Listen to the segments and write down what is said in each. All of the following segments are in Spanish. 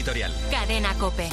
editorial. Cadena COPE.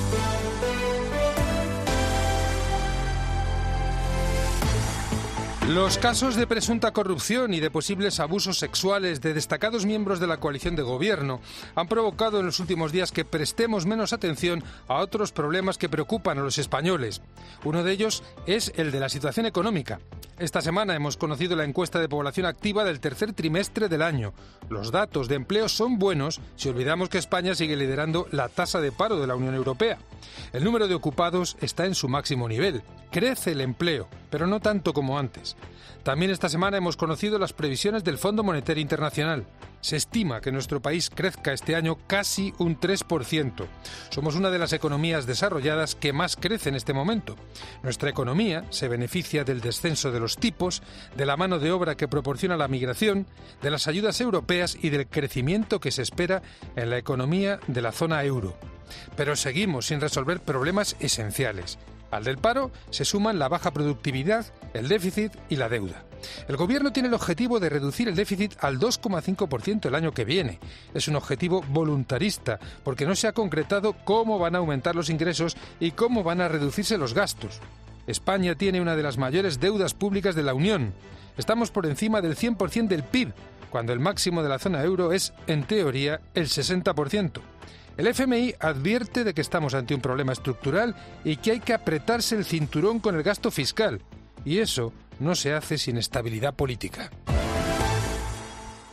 Los casos de presunta corrupción y de posibles abusos sexuales de destacados miembros de la coalición de gobierno han provocado en los últimos días que prestemos menos atención a otros problemas que preocupan a los españoles. Uno de ellos es el de la situación económica. Esta semana hemos conocido la encuesta de población activa del tercer trimestre del año. Los datos de empleo son buenos si olvidamos que España sigue liderando la tasa de paro de la Unión Europea. El número de ocupados está en su máximo nivel. Crece el empleo, pero no tanto como antes. También esta semana hemos conocido las previsiones del Fondo Monetario Internacional. Se estima que nuestro país crezca este año casi un 3%. Somos una de las economías desarrolladas que más crece en este momento. Nuestra economía se beneficia del descenso de los tipos, de la mano de obra que proporciona la migración, de las ayudas europeas y del crecimiento que se espera en la economía de la zona euro. Pero seguimos sin resolver problemas esenciales. Al del paro se suman la baja productividad, el déficit y la deuda. El Gobierno tiene el objetivo de reducir el déficit al 2,5% el año que viene. Es un objetivo voluntarista, porque no se ha concretado cómo van a aumentar los ingresos y cómo van a reducirse los gastos. España tiene una de las mayores deudas públicas de la Unión. Estamos por encima del 100% del PIB, cuando el máximo de la zona euro es, en teoría, el 60%. El FMI advierte de que estamos ante un problema estructural y que hay que apretarse el cinturón con el gasto fiscal. Y eso no se hace sin estabilidad política.